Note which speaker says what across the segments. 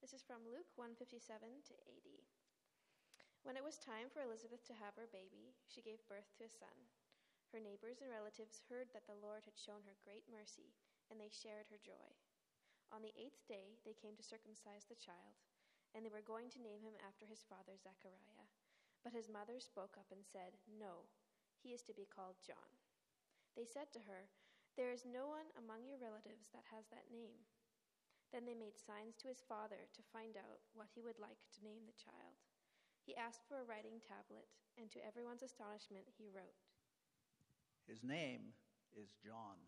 Speaker 1: This is from Luke 1:57 to 80. When it was time for Elizabeth to have her baby, she gave birth to a son. Her neighbors and relatives heard that the Lord had shown her great mercy, and they shared her joy. On the 8th day, they came to circumcise the child, and they were going to name him after his father Zechariah. But his mother spoke up and said, "No, he is to be called John." They said to her, "There is no one among your relatives that has that name." Then they made signs to his father to find out what he would like to name the child. He asked for a writing tablet, and to everyone's astonishment, he wrote,
Speaker 2: "His name is John."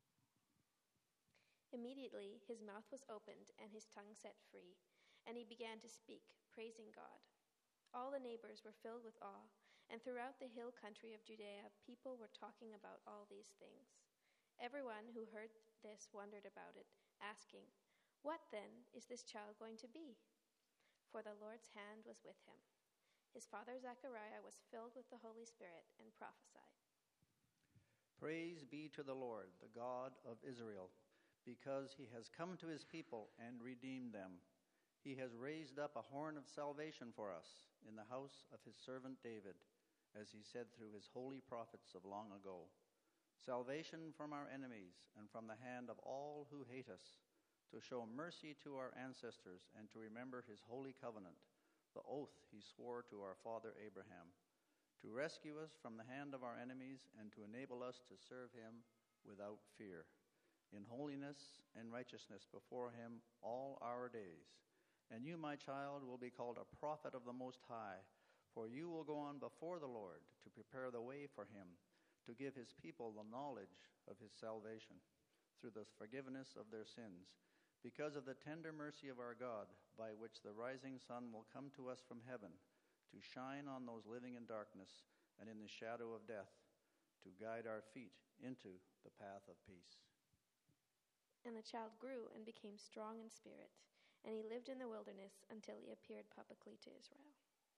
Speaker 1: Immediately his mouth was opened and his tongue set free, and he began to speak, praising God. All the neighbors were filled with awe, and throughout the hill country of Judea, people were talking about all these things. Everyone who heard this wondered about it, asking, "What then is this child going to be?" For the Lord's hand was with him. His father Zechariah was filled with the Holy Spirit and prophesied.
Speaker 2: Praise be to the Lord, the God of Israel, because he has come to his people and redeemed them. He has raised up a horn of salvation for us in the house of his servant David, as he said through his holy prophets of long ago. Salvation from our enemies and from the hand of all who hate us, to show mercy to our ancestors and to remember his holy covenant, the oath he swore to our father Abraham, to rescue us from the hand of our enemies and to enable us to serve him without fear, in holiness and righteousness before him all our days. And you, my child, will be called a prophet of the Most High, for you will go on before the Lord to prepare the way for him, to give his people the knowledge of his salvation through the forgiveness of their sins, because of the tender mercy of our God, by which the rising sun will come to us from heaven, to shine on those living in darkness and in the shadow of death, to guide our feet into the path of peace.
Speaker 1: And the child grew and became strong in spirit, and he lived in the wilderness until he appeared publicly to Israel.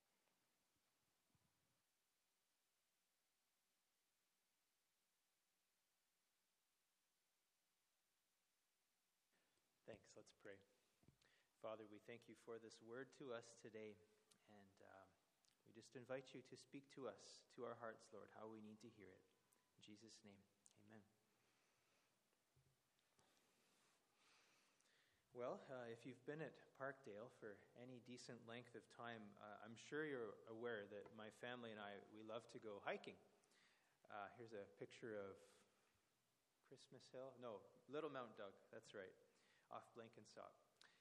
Speaker 3: Thanks. Let's pray. Father, we thank you for this word to us today, and we just invite you to speak to us, to our hearts, Lord, how we need to hear it. In Jesus' name, amen. Well, if you've been at Parkdale for any decent length of time, I'm sure you're aware that my family and I, we love to go hiking. Here's a picture of Christmas Hill. No, Little Mount Doug, that's right, off Blenkinsop.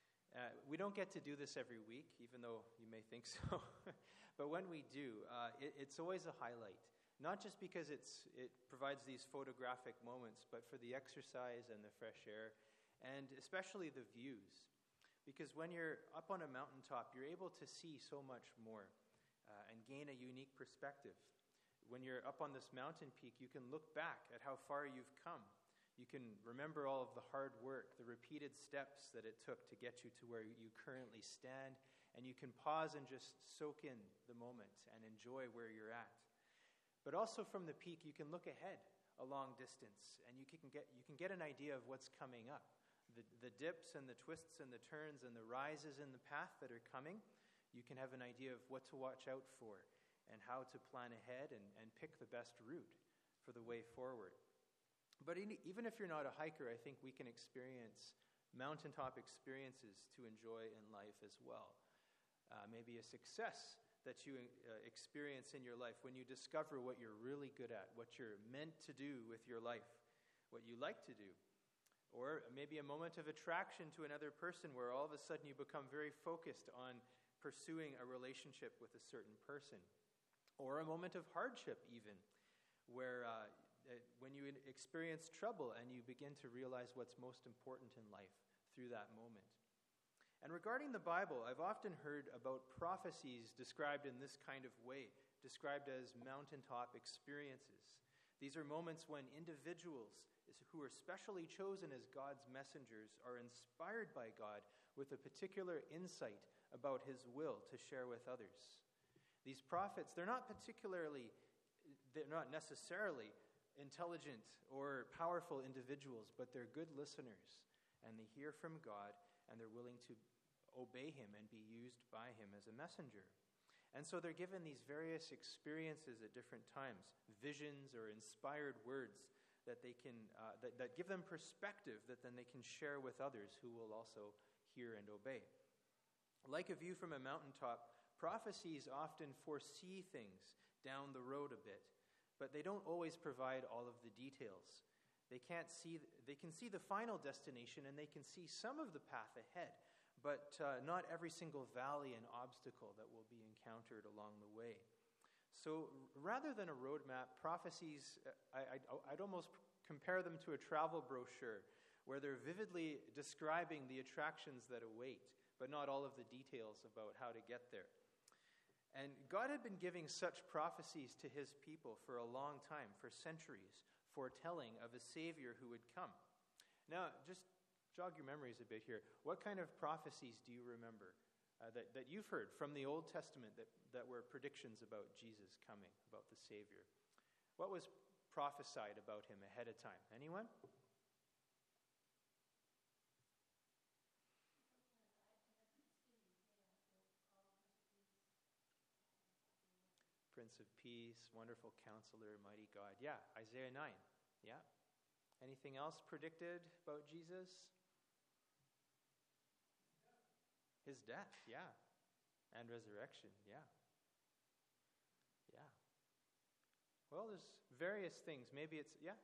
Speaker 3: We don't get to do this every week, even though you may think so. But when we do, it's always a highlight. Not just because it provides these photographic moments, but for the exercise and the fresh air, and especially the views. Because when you're up on a mountaintop, you're able to see so much more and gain a unique perspective. When you're up on this mountain peak, you can look back at how far you've come. You can remember all of the hard work, the repeated steps that it took to get you to where you currently stand, and you can pause and just soak in the moment and enjoy where you're at. But also from the peak, you can look ahead a long distance, and you can get an idea of what's coming up. The dips and the twists and the turns and the rises in the path that are coming, you can have an idea of what to watch out for and how to plan ahead and pick the best route for the way forward. But even if you're not a hiker, I think we can experience mountaintop experiences to enjoy in life as well. Maybe a success that you experience in your life when you discover what you're really good at, what you're meant to do with your life, what you like to do. Or maybe a moment of attraction to another person where all of a sudden you become very focused on pursuing a relationship with a certain person. Or a moment of hardship even, where when you experience trouble and you begin to realize what's most important in life through that moment. And regarding the Bible, I've often heard about prophecies described in this kind of way, described as mountaintop experiences. These are moments when individuals who are specially chosen as God's messengers are inspired by God with a particular insight about his will to share with others. These prophets, they're not necessarily intelligent or powerful individuals, but they're good listeners, and they hear from God, and they're willing to obey him and be used by him as a messenger. And so they're given these various experiences at different times, visions or inspired words that they can that give them perspective that then they can share with others who will also hear and obey. Like a view from a mountaintop, prophecies often foresee things down the road a bit, but they don't always provide all of the details. They can see the final destination, and they can see some of the path ahead, but not every single valley and obstacle that will be encountered along the way. So rather than a roadmap, prophecies, I'd almost compare them to a travel brochure where they're vividly describing the attractions that await, but not all of the details about how to get there. And God had been giving such prophecies to his people for a long time, for centuries, foretelling of a Savior who would come. Now, just jog your memories a bit here. What kind of prophecies do you remember that you've heard from the Old Testament that were predictions about Jesus coming, about the Savior? What was prophesied about him ahead of time? Anyone? Prince of Peace, Wonderful Counselor, Mighty God. Yeah, Isaiah 9. Yeah. Anything else predicted about Jesus? His death, yeah. And resurrection, yeah. Yeah. Well, there's various things. Maybe it's, yeah?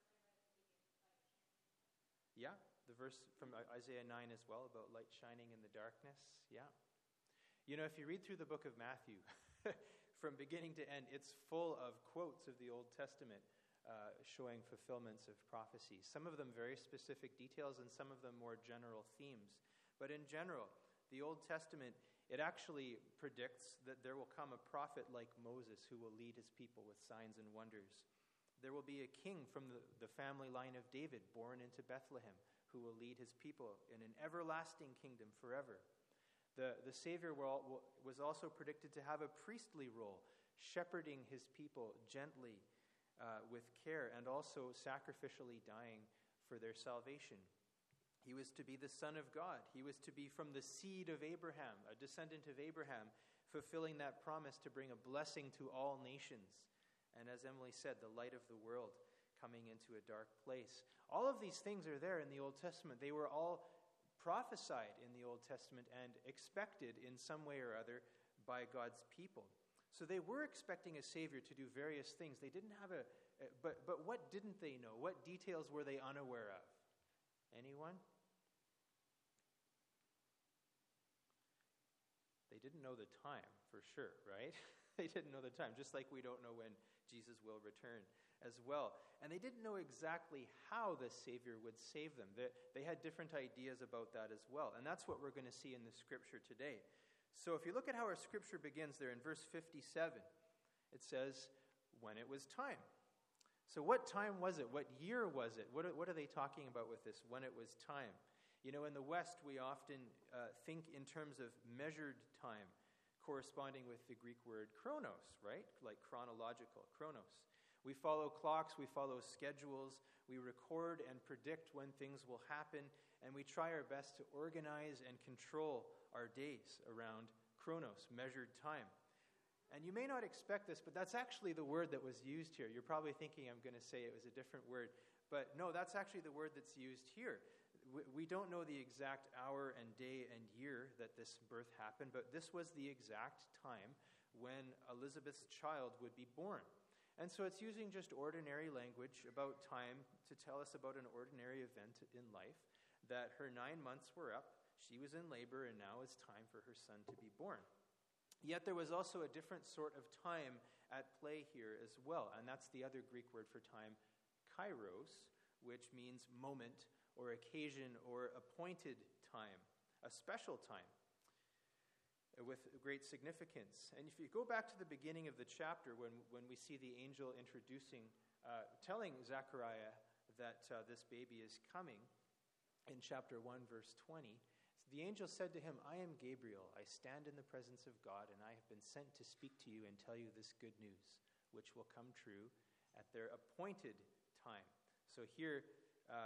Speaker 3: Yeah, the verse from Isaiah 9 as well about light shining in the darkness, yeah. You know, if you read through the book of Matthew, from beginning to end, it's full of quotes of the Old Testament showing fulfillments of prophecies. Some of them very specific details and some of them more general themes. But in general, the Old Testament, it actually predicts that there will come a prophet like Moses who will lead his people with signs and wonders. There will be a king from the family line of David born into Bethlehem who will lead his people in an everlasting kingdom forever. The Savior was also predicted to have a priestly role, shepherding his people gently with care and also sacrificially dying for their salvation. He was to be the Son of God. He was to be from the seed of Abraham, a descendant of Abraham, fulfilling that promise to bring a blessing to all nations. And as Emily said, the light of the world coming into a dark place. All of these things are there in the Old Testament. They were all prophesied in the Old Testament and expected in some way or other by God's people. So they were expecting a Savior to do various things. They didn't have but what didn't they know? What details were they unaware of? Anyone? They didn't know the time, for sure, right? They didn't know the time, just like we don't know when Jesus will return as well. And they didn't know exactly how the Savior would save them. They had different ideas about that as well. And that's what we're going to see in the scripture today. So if you look at how our scripture begins there in verse 57, it says, when it was time. So what time was it? What year was it? What are they talking about with this, when it was time? You know, in the West, we often think in terms of measured time, corresponding with the Greek word chronos, right? Like chronological, chronos. We follow clocks, we follow schedules, we record and predict when things will happen, and we try our best to organize and control our days around chronos, measured time. And you may not expect this, but that's actually the word that was used here. You're probably thinking I'm going to say it was a different word, but no, that's actually the word that's used here. We don't know the exact hour and day and year that this birth happened, but this was the exact time when Elizabeth's child would be born. And so it's using just ordinary language about time to tell us about an ordinary event in life, that her 9 months were up, she was in labor, and now it's time for her son to be born. Yet there was also a different sort of time at play here as well, and that's the other Greek word for time, kairos, which means moment or occasion or appointed time, a special time with great significance. And if you go back to the beginning of the chapter when we see the angel telling Zechariah that this baby is coming in chapter 1, verse 20, the angel said to him, I am Gabriel. I stand in the presence of God, and I have been sent to speak to you and tell you this good news, which will come true at their appointed time. So here,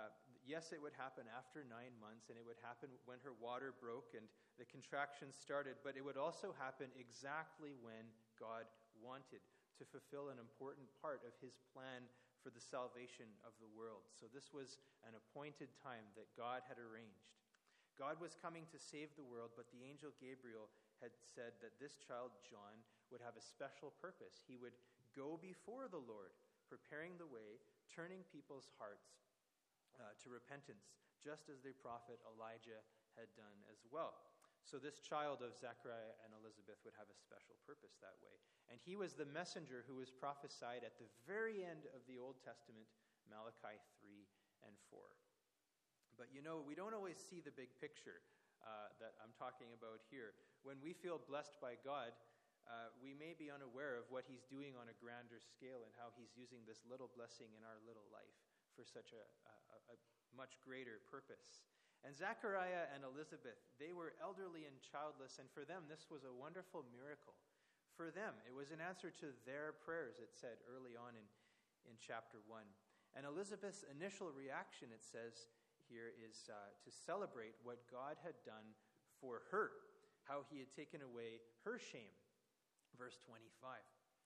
Speaker 3: Yes, it would happen after 9 months, and it would happen when her water broke and the contractions started, but it would also happen exactly when God wanted to fulfill an important part of his plan for the salvation of the world. So this was an appointed time that God had arranged. God was coming to save the world, but the angel Gabriel had said that this child, John, would have a special purpose. He would go before the Lord, preparing the way, turning people's hearts to repentance, just as the prophet Elijah had done as well. So this child of Zechariah and Elizabeth would have a special purpose that way. And he was the messenger who was prophesied at the very end of the Old Testament, Malachi 3 and 4. But we don't always see the big picture that I'm talking about here. When we feel blessed by God, we may be unaware of what he's doing on a grander scale and how he's using this little blessing in our little life for such a much greater purpose. And Zechariah and Elizabeth, they were elderly and childless, and for them this was a wonderful miracle. For them, it was an answer to their prayers, it said early on in chapter 1. And Elizabeth's initial reaction, it says here, is to celebrate what God had done for her, how he had taken away her shame. Verse 25.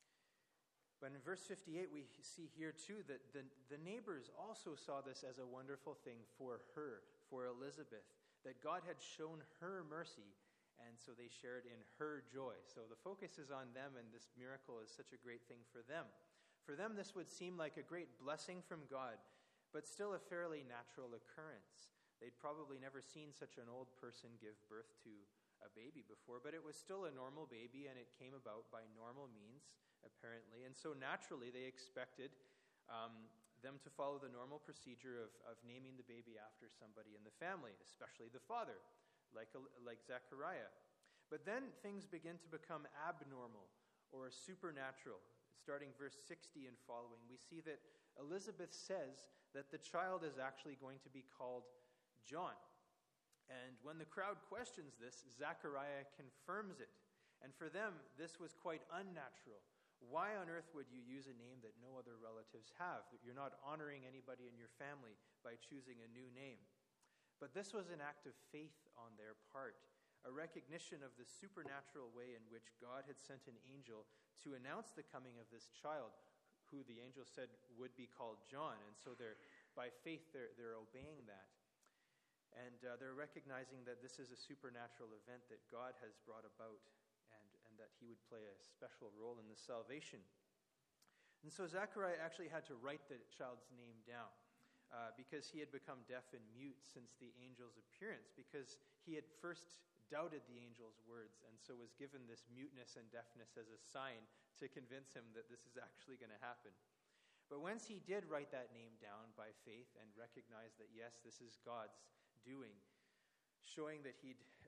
Speaker 3: But in verse 58, we see here too that the neighbors also saw this as a wonderful thing for her, for Elizabeth, that God had shown her mercy, and so they shared in her joy. So the focus is on them, and this miracle is such a great thing for them. For them, this would seem like a great blessing from God, but still a fairly natural occurrence. They'd probably never seen such an old person give birth to a baby before, but it was still a normal baby, and it came about by normal means, apparently. And so naturally, they expected them to follow the normal procedure of naming the baby after somebody in the family, especially the father, like Zechariah. But then things begin to become abnormal or supernatural. Starting verse 60 and following, we see that Elizabeth says that the child is actually going to be called John. And when the crowd questions this, Zechariah confirms it. And for them, this was quite unnatural. Why on earth would you use a name that no other relatives have? That you're not honoring anybody in your family by choosing a new name. But this was an act of faith on their part, a recognition of the supernatural way in which God had sent an angel to announce the coming of this child, who the angel said would be called John. And so by faith, they're obeying that. And they're recognizing that this is a supernatural event that God has brought about, and that he would play a special role in the salvation. And so Zechariah actually had to write the child's name down because he had become deaf and mute since the angel's appearance, because he had first doubted the angel's words, and so was given this muteness and deafness as a sign to convince him that this is actually going to happen. But once he did write that name down by faith and recognize that, yes, this is God's doing, showing that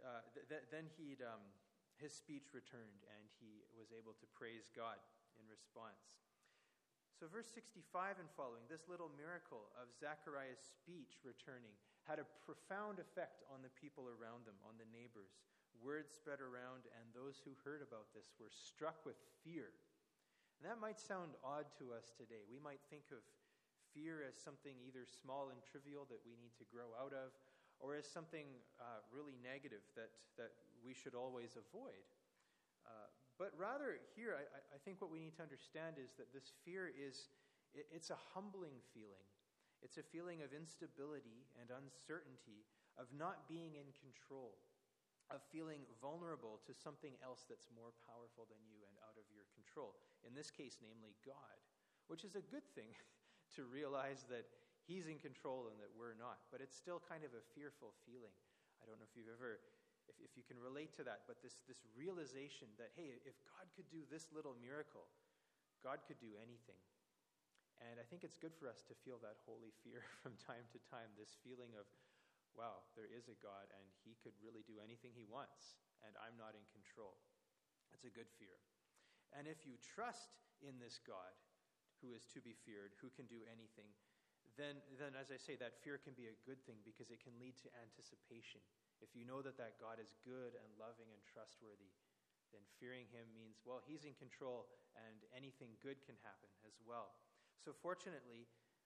Speaker 3: his speech returned, and he was able to praise God in response. So verse 65 and following, this little miracle of Zechariah's speech returning had a profound effect on the people around them, on the neighbors. Word spread around, and those who heard about this were struck with fear. And that might sound odd to us today. We might think of fear as something either small and trivial that we need to grow out of, or as something really negative that we should always avoid. But rather here, I think what we need to understand is that this fear it's a humbling feeling. It's a feeling of instability and uncertainty, of not being in control, of feeling vulnerable to something else that's more powerful than you and out of your control. In this case, namely God, which is a good thing to realize that he's in control and that we're not. But it's still kind of a fearful feeling. I don't know if you've ever, if you can relate to that, but this realization that, hey, if God could do this little miracle, God could do anything. And I think it's good for us to feel that holy fear from time to time, this feeling of, wow, there is a God, and he could really do anything he wants, and I'm not in control. It's a good fear. And if you trust in this God who is to be feared, who can do anything, then as I say, that fear can be a good thing because it can lead to anticipation. If you know that God is good and loving and trustworthy, then fearing him means, well, he's in control and anything good can happen as well. So fortunately,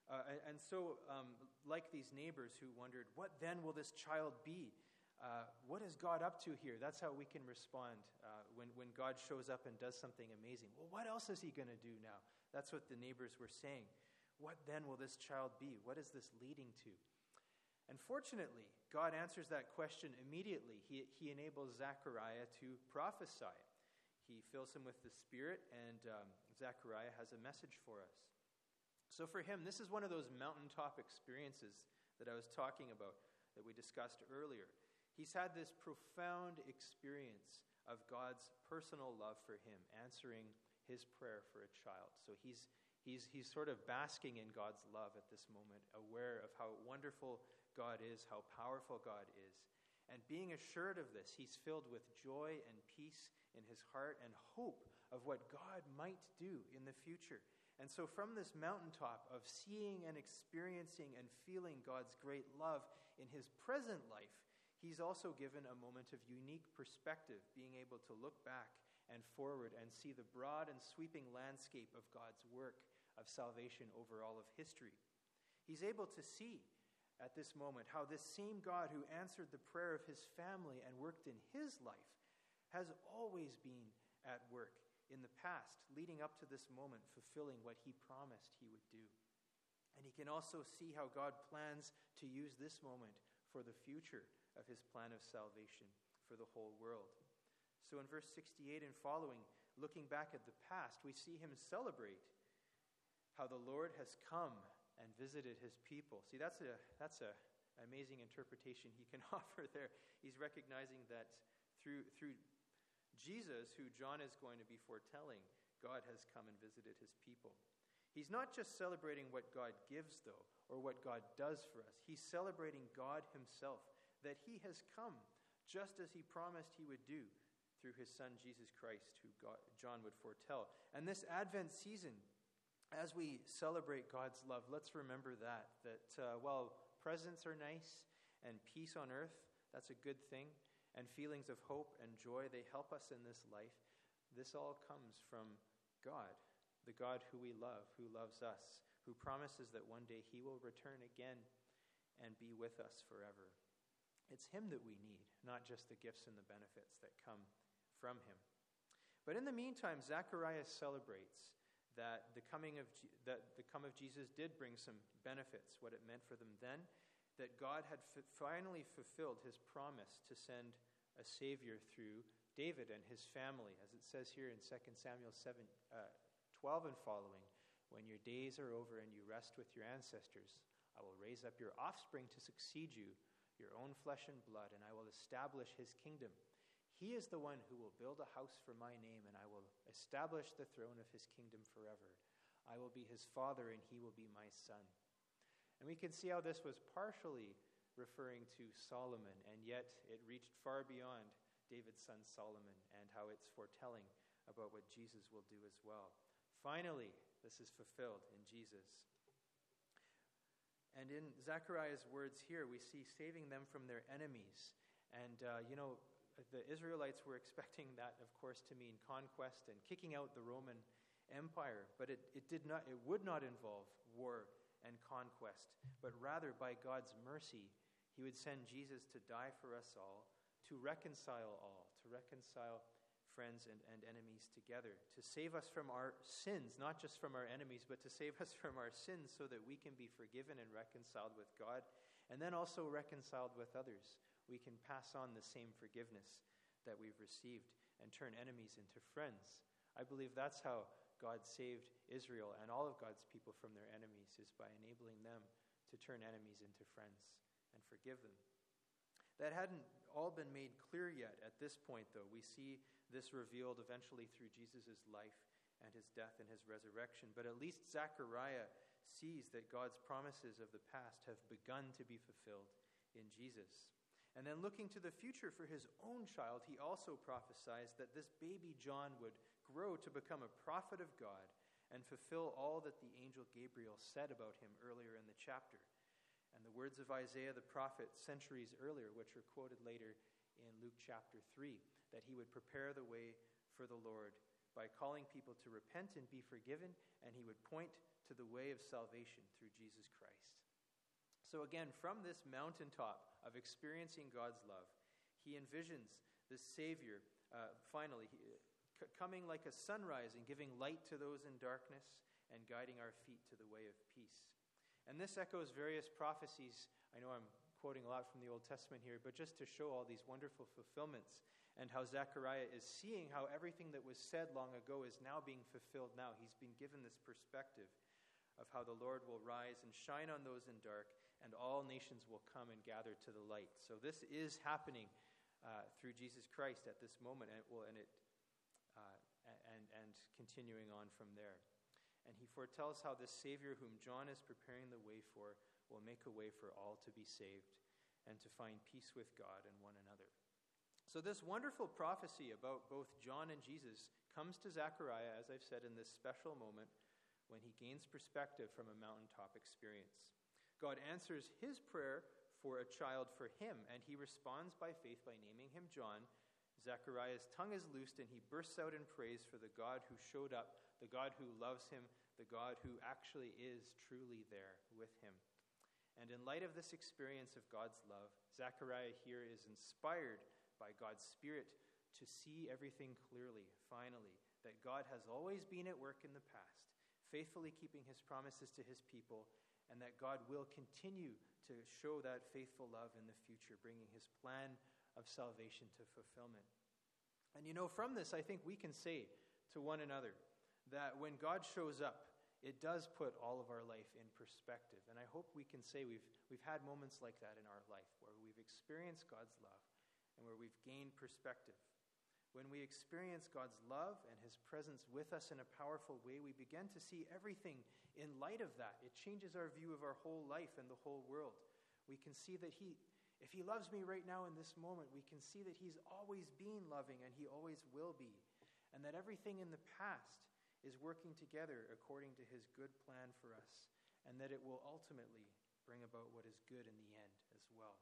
Speaker 3: Like these neighbors who wondered, what then will this child be? What is God up to here? That's how we can respond when God shows up and does something amazing. Well, what else is he going to do now? That's what the neighbors were saying. What then will this child be? What is this leading to? And fortunately, God answers that question immediately. He enables Zechariah to prophesy. He fills him with the Spirit, and Zechariah has a message for us. So for him, this is one of those mountaintop experiences that I was talking about, that we discussed earlier. He's had this profound experience of God's personal love for him, answering his prayer for a child. So he's sort of basking in God's love at this moment, aware of how wonderful God is, how powerful God is. And being assured of this, he's filled with joy and peace in his heart and hope of what God might do in the future. And so from this mountaintop of seeing and experiencing and feeling God's great love in his present life, he's also given a moment of unique perspective, being able to look back and forward and see the broad and sweeping landscape of God's work of salvation over all of history. He's able to see at this moment how this same God who answered the prayer of his family and worked in his life has always been at work in the past, leading up to this moment, fulfilling what he promised he would do. And he can also see how God plans to use this moment for the future of his plan of salvation for the whole world. So in verse 68 and following, looking back at the past, we see him celebrate how the Lord has come and visited his people. See, that's an amazing interpretation he can offer there. He's recognizing that through Jesus, who John is going to be foretelling, God has come and visited his people. He's not just celebrating what God gives, though, or what God does for us. He's celebrating God himself, that he has come just as he promised he would do through his son, Jesus Christ, who John would foretell. And this Advent season, as we celebrate God's love, let's remember that while presents are nice and peace on earth, that's a good thing, and feelings of hope and joy, they help us in this life. This all comes from God, the God who we love, who loves us, who promises that one day he will return again and be with us forever. It's him that we need, not just the gifts and the benefits that come from him. But in the meantime, Zacharias celebrates that the coming of Jesus did bring some benefits, what it meant for them then, that God had finally fulfilled his promise to send a Savior through David and his family, as it says here in 2 Samuel 7:12 and following, when your days are over and you rest with your ancestors, I will raise up your offspring to succeed you, your own flesh and blood, and I will establish his kingdom. He is the one who will build a house for my name, and I will establish the throne of his kingdom forever. I will be his father, and he will be my son. And we can see how this was partially referring to Solomon, and yet it reached far beyond David's son Solomon, and how it's foretelling about what Jesus will do as well. Finally, this is fulfilled in Jesus. And in Zechariah's words here, we see saving them from their enemies. And, the Israelites were expecting that, of course, to mean conquest and kicking out the Roman Empire. But it would not involve war and conquest, but rather by God's mercy, he would send Jesus to die for us all, to reconcile friends and enemies together, to save us from our sins, not just from our enemies, but to save us from our sins so that we can be forgiven and reconciled with God, and then also reconciled with others. We can pass on the same forgiveness that we've received and turn enemies into friends. I believe that's how God saved Israel and all of God's people from their enemies, is by enabling them to turn enemies into friends and forgive them. That hadn't all been made clear yet at this point, though. We see this revealed eventually through Jesus' life and his death and his resurrection. But at least Zechariah sees that God's promises of the past have begun to be fulfilled in Jesus. And then looking to the future for his own child, he also prophesies that this baby John would grow to become a prophet of God and fulfill all that the angel Gabriel said about him earlier in the chapter. And the words of Isaiah the prophet centuries earlier, which are quoted later in Luke chapter 3, that he would prepare the way for the Lord, by calling people to repent and be forgiven, and he would point to the way of salvation through Jesus Christ. So again, from this mountaintop of experiencing God's love, he envisions the Savior finally coming like a sunrise and giving light to those in darkness and guiding our feet to the way of peace. And this echoes various prophecies. I know I'm quoting a lot from the Old Testament here, but just to show all these wonderful fulfillments and how Zechariah is seeing how everything that was said long ago is now being fulfilled now. He's been given this perspective of how the Lord will rise and shine on those in dark, and all nations will come and gather to the light. So this is happening through Jesus Christ at this moment, and continuing on from there. And he foretells how this Savior whom John is preparing the way for will make a way for all to be saved and to find peace with God and one another. So this wonderful prophecy about both John and Jesus comes to Zechariah, as I've said, in this special moment when he gains perspective from a mountaintop experience. God answers his prayer for a child for him, and he responds by faith by naming him John. Zechariah's tongue is loosed, and he bursts out in praise for the God who showed up, the God who loves him, the God who actually is truly there with him. And in light of this experience of God's love, Zechariah here is inspired by God's Spirit to see everything clearly, finally, that God has always been at work in the past, faithfully keeping his promises to his people, and that God will continue to show that faithful love in the future, bringing his plan of salvation to fulfillment. And from this, I think we can say to one another that when God shows up, it does put all of our life in perspective. And I hope we can say we've had moments like that in our life where we've experienced God's love and where we've gained perspective. When we experience God's love and his presence with us in a powerful way, we begin to see everything in light of that. It changes our view of our whole life and the whole world. We can see that if he loves me right now in this moment, we can see that he's always been loving and he always will be. And that everything in the past is working together according to his good plan for us. And that it will ultimately bring about what is good in the end as well.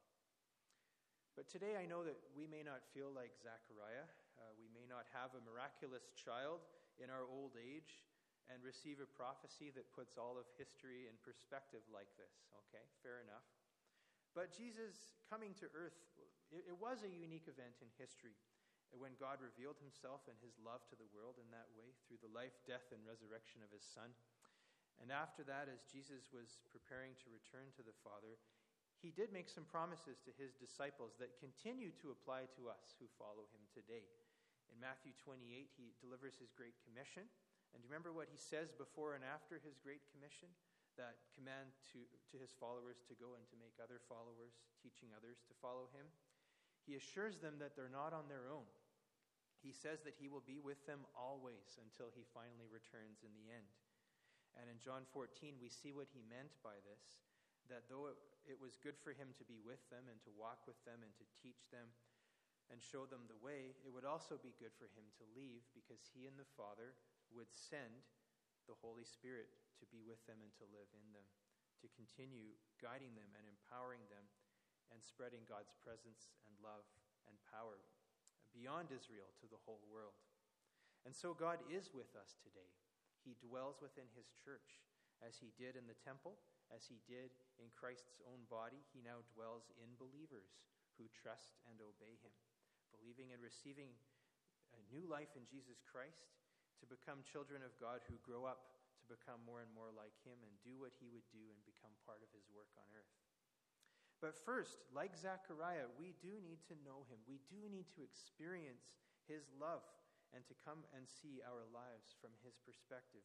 Speaker 3: But today I know that we may not feel like Zechariah. We may not have a miraculous child in our old age and receive a prophecy that puts all of history in perspective like this. Okay, fair enough. But Jesus coming to earth, it was a unique event in history when God revealed himself and his love to the world in that way through the life, death, and resurrection of his Son. And after that, as Jesus was preparing to return to the Father, he did make some promises to his disciples that continue to apply to us who follow him today. In Matthew 28, he delivers his Great Commission. And do you remember what he says before and after his Great Commission? That command to his followers to go and to make other followers, teaching others to follow him. He assures them that they're not on their own. He says that he will be with them always until he finally returns in the end. And in John 14, we see what he meant by this, that though it was good for him to be with them and to walk with them and to teach them and show them the way, it would also be good for him to leave because he and the Father would send the Holy Spirit to be with them and to live in them, to continue guiding them and empowering them and spreading God's presence and love and power beyond Israel to the whole world. And so God is with us today. He dwells within his church, as he did in the temple, as he did in Christ's own body. He now dwells in believers who trust and obey him, believing and receiving a new life in Jesus Christ, to become children of God who grow up to become more and more like him and do what he would do and become part of his work on earth. But first, like Zechariah, we do need to know him. We do need to experience his love and to come and see our lives from his perspective.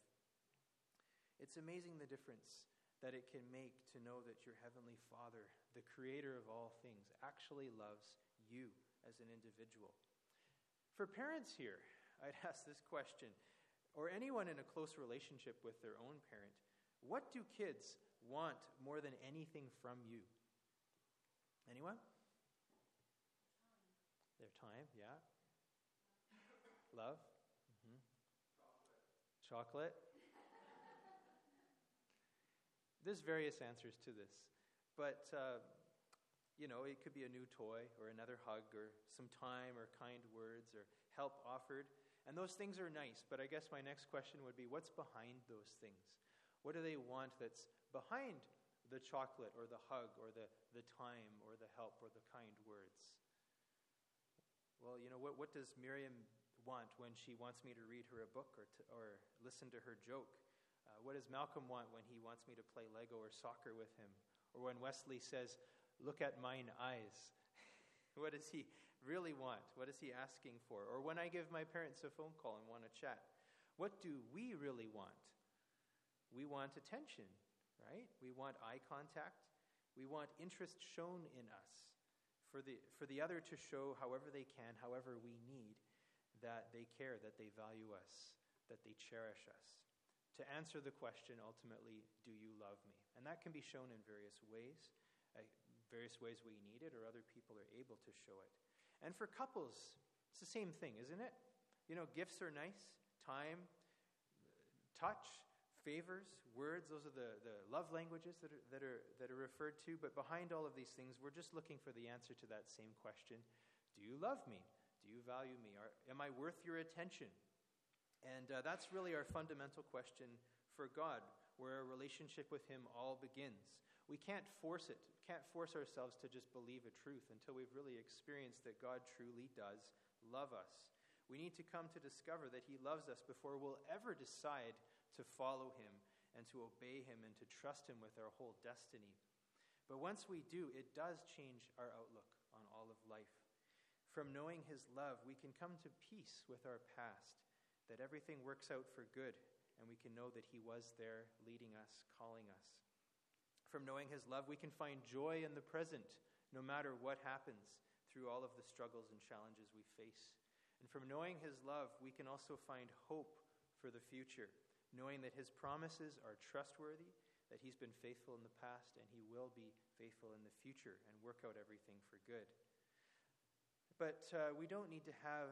Speaker 3: It's amazing the difference that it can make to know that your heavenly Father, the creator of all things, actually loves you as an individual. For parents here, I'd ask this question, or anyone in a close relationship with their own parent, what do kids want more than anything from you? Anyone? Their time, yeah. Love? Mm-hmm. Chocolate? There's various answers to this, but It could be a new toy or another hug or some time or kind words or help offered. And those things are nice, but I guess my next question would be, what's behind those things? What do they want that's behind the chocolate or the hug or the time or the help or the kind words? Well, what does Miriam want when she wants me to read her a book or listen to her joke? What does Malcolm want when he wants me to play Lego or soccer with him? Or when Wesley says, "Look at mine eyes." What does he really want? What is he asking for? Or when I give my parents a phone call and want to chat, what do we really want? We want attention, right? We want eye contact. We want interest shown in us. For the other to show however they can, however we need, that they care, that they value us, that they cherish us. To answer the question, ultimately, do you love me? And that can be shown in various ways we need it, or other people are able to show it. And for couples, it's the same thing, isn't it? Gifts are nice, time, touch, favors, words, those are the love languages that are referred to. But behind all of these things, we're just looking for the answer to that same question. Do you love me? Do you value me? Am I worth your attention? And that's really our fundamental question for God, where our relationship with him all begins. We can't force it, can't force ourselves to just believe a truth until we've really experienced that God truly does love us. We need to come to discover that he loves us before we'll ever decide to follow him and to obey him and to trust him with our whole destiny. But once we do, it does change our outlook on all of life. From knowing his love, we can come to peace with our past, that everything works out for good, and we can know that he was there leading us, calling us. From knowing his love, we can find joy in the present, no matter what happens through all of the struggles and challenges we face. And from knowing his love, we can also find hope for the future, knowing that his promises are trustworthy, that he's been faithful in the past, and he will be faithful in the future and work out everything for good. But we don't need to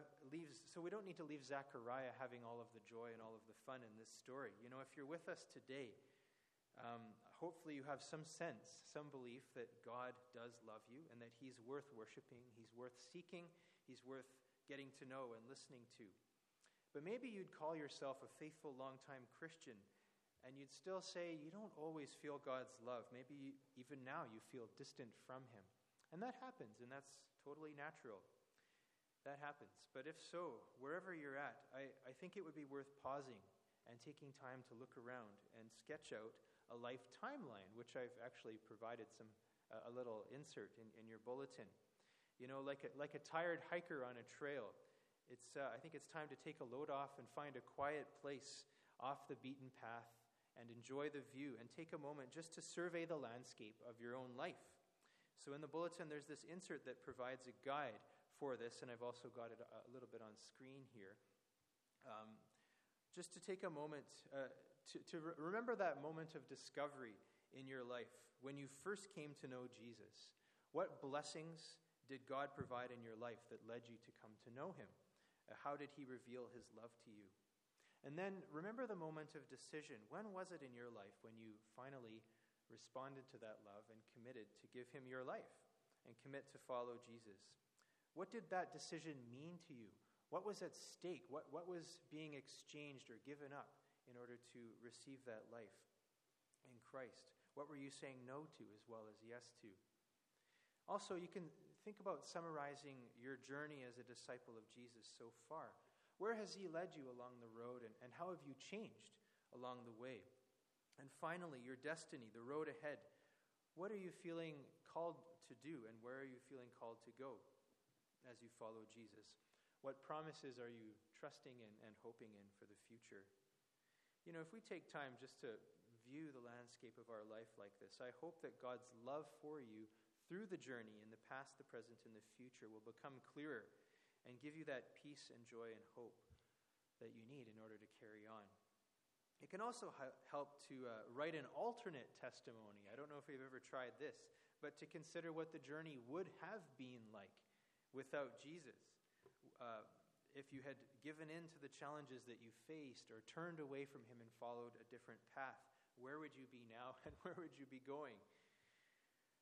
Speaker 3: leave Zechariah having all of the joy and all of the fun in this story. If you're with us today, hopefully you have some sense, some belief that God does love you and that he's worth worshiping, he's worth seeking, he's worth getting to know and listening to. But maybe you'd call yourself a faithful, long-time Christian, and you'd still say you don't always feel God's love. Maybe even now you feel distant from him. And that happens, and that's totally natural. That happens. But if so, wherever you're at, I think it would be worth pausing and taking time to look around and sketch out a life timeline, which I've actually provided a little insert in your bulletin. Like a tired hiker on a trail, I think it's time to take a load off and find a quiet place off the beaten path and enjoy the view and take a moment just to survey the landscape of your own life. So in the bulletin, there's this insert that provides a guide for this, and I've also got it a little bit on screen here. Just to take a moment to remember that moment of discovery in your life when you first came to know Jesus. What blessings did God provide in your life that led you to come to know him? How did he reveal his love to you? And then remember the moment of decision. When was it in your life when you finally responded to that love and committed to give him your life and commit to follow Jesus? What did that decision mean to you? What was at stake? What was being exchanged or given up in order to receive that life in Christ? What were you saying no to as well as yes to? Also, you can think about summarizing your journey as a disciple of Jesus so far. Where has he led you along the road, and how have you changed along the way? And finally, your destiny, the road ahead. What are you feeling called to do, and where are you feeling called to go as you follow Jesus? What promises are you trusting in and hoping in for the future? If we take time just to view the landscape of our life like this, I hope that God's love for you through the journey in the past, the present, and the future will become clearer and give you that peace and joy and hope that you need in order to carry on. It can also help to write an alternate testimony. I don't know if you've ever tried this, but to consider what the journey would have been like without Jesus. If you had given in to the challenges that you faced or turned away from him and followed a different path, where would you be now and where would you be going?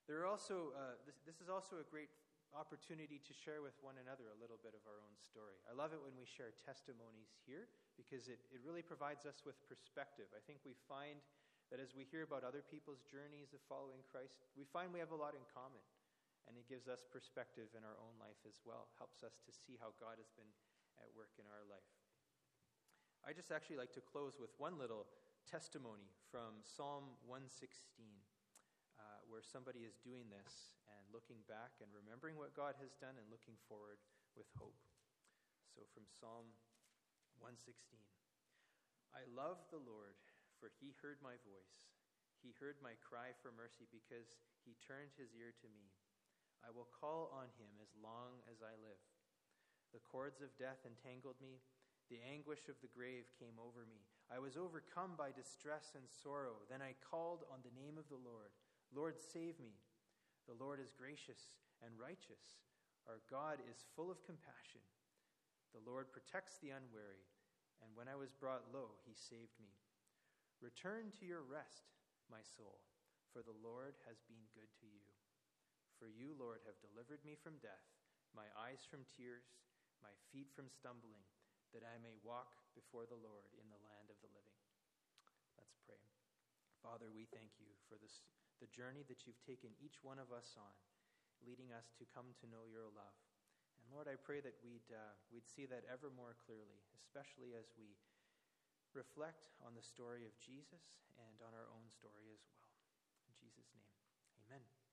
Speaker 3: There are also, this is also a great opportunity to share with one another a little bit of our own story. I love it when we share testimonies here because it really provides us with perspective. I think we find that as we hear about other people's journeys of following Christ, we find we have a lot in common. And it gives us perspective in our own life as well. Helps us to see how God has been at work in our life. I just actually like to close with one little testimony from Psalm 116, where somebody is doing this and looking back and remembering what God has done and looking forward with hope. So from Psalm 116, I love the Lord, for he heard my voice. He heard my cry for mercy because he turned his ear to me. I will call on him as long as I live. The cords of death entangled me. The anguish of the grave came over me. I was overcome by distress and sorrow. Then I called on the name of the Lord. Lord, save me. The Lord is gracious and righteous. Our God is full of compassion. The Lord protects the unwary, and when I was brought low, he saved me. Return to your rest, my soul, for the Lord has been good to you. For you, Lord, have delivered me from death, my eyes from tears, my feet from stumbling, that I may walk before the Lord in the land of the living. Let's pray. Father, we thank you for the journey that you've taken each one of us on, leading us to come to know your love. And Lord, I pray that we'd see that ever more clearly, especially as we reflect on the story of Jesus and on our own story as well. In Jesus' name, amen.